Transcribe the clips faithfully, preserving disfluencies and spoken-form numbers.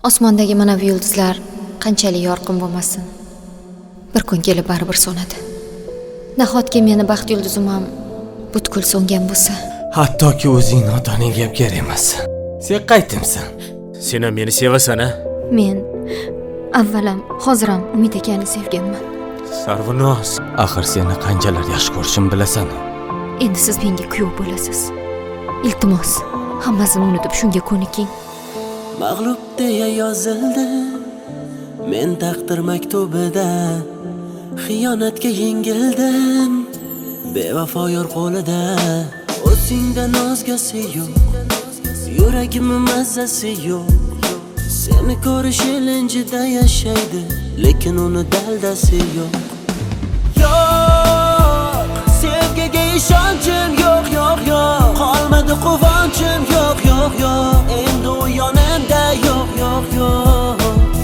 Osmondagi manavi yulduzlar qanchalik yorqin bo'lmasin, bir kun kelib baribir so'nadi. Nahotki meni baxt yulduzim ham butkul so'ngan bo'lsa, hattoki o'zingning otaning ham kerak emas. Sen qaytimsan? Sen ham meni sevasan-a? Men avvalam, hozir ham Umid akani sevganman. Sarvinoz, axir seni qanchalar yaxshi ko'rishim bilasan. Endi siz menga kuyov bo'lasiz. Iltimos, hammasini unutib shunga ko'niking. Mag'lub deya yozildi men taqdir maktubida, xiyonatga yengildim bevafo yor qo'lida. O'zingda nozgasi yo'q, yuragimning mazzasi yo'q. Seni ko'rish ilinjida yashaydi, lekin uni daldasi yo'q. Yo'q, sevgiga ishonchim yo'q, yo'q, yo'q. Qolmadi quvonchim yo'q, yo'q, yo'q. Endi u yonimda yo'q, yo'q, yo'q.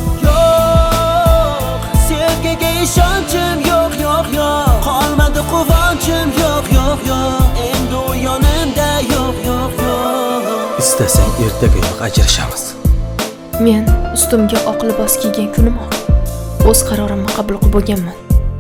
Yo'q, sevgiga ishonchim yo'q, yo'q, yo'q. Qolmadi quvonchim yo'q, yo'q, yo'q. Endi u yonimda yo'q, yo'q, yo'q. Istasang ertagayoq ajrashamiz. Men ustimga oq libos kiygan kunimoq o'z qarorimni qabul qilib bo'lganman.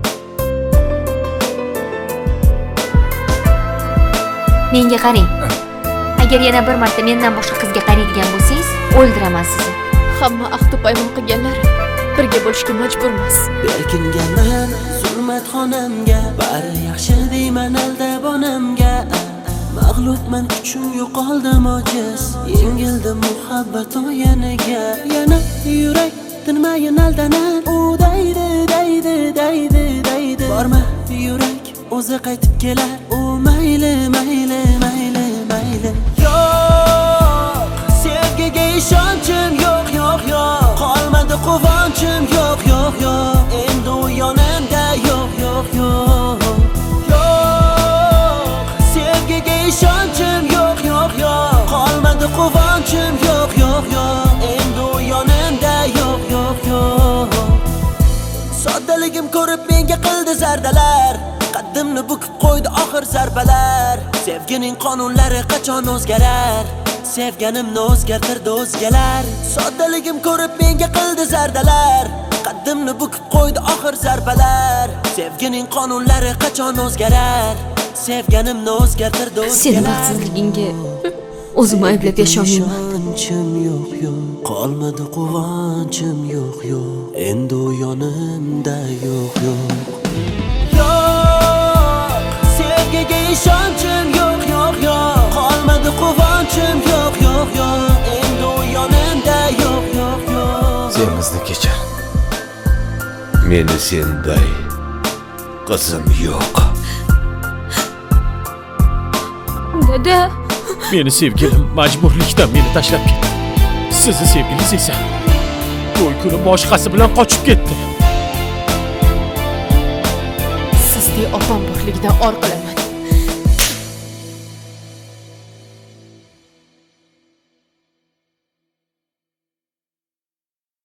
Menga qarang. Agar yana bir marta mendan boshqa qizga qaraydigan bo'lsangiz, o'ldiraman sizni. Hamma ahd paymon qilganlar birga bo'lishga majburmiz. Berkinganman zulmat xonamga, bari yaxshi deyman aldab onamga. Mag'lubman, kuchim yo'qoldim ojiz, yengildim muhabbat o'yiniga. Yana yurak tinmayin aldanar, u daydi, daydi, daydi, daydi. Borma yurak, o'zi qaytib kelar, u mayli, mayli, mayli, mayli. Yo'q, sevgiga ishonchim yo'q, yo'q, yo'q. Qolmadi quvonchim yo'q, yo'q, yo'q. Endi u yonimda yo'q, yo'q, yo'q. ishonchim yo'q, yo'q, yo'q. Qolmadi quvonchim yo'q, yo'q, yo'q. Endi u yonimda yo'q, yo'q, yo'q. Soddaligim ko'rib menga qildi zardalar, qaddimni bukib qo'ydi oxir zarbalar. Sevgining qonunlari qachon o'zgarar, sevganimni o'zgartirdi o'zgalar. Soddaligim ko'rib menga qildi zardalar, qaddimni bukib qo'ydi oxir zarbalar. Sevgining qonunlari qachon o'zgarar, sevganimni o'zgartirdi o'zgalar. Seni baxtsizligingga o'zim ayblab yasholmayman. Ishonchim yo'q, yo'q. Qolmadi quvonchim yo'q, yo'q. Endi u yonimda yo'q, yo'q. Yo'q, sevgiga ishonchim yo'q, yo'q, yo'q. Qolmadi quvonchim yo'q, yo'q, yo'q. Endi u yonimda yo'q, yo'q, yo'q. Sen bizni kechir. Meni senday qizim yo'q. Dada, meni sevgilim majburlikdan meni tashlab ketdi. Sizni sevgilingiz esa to'y kuni boshqasi bilan qochib ketdi. sizdek opam borligidan or qilaman.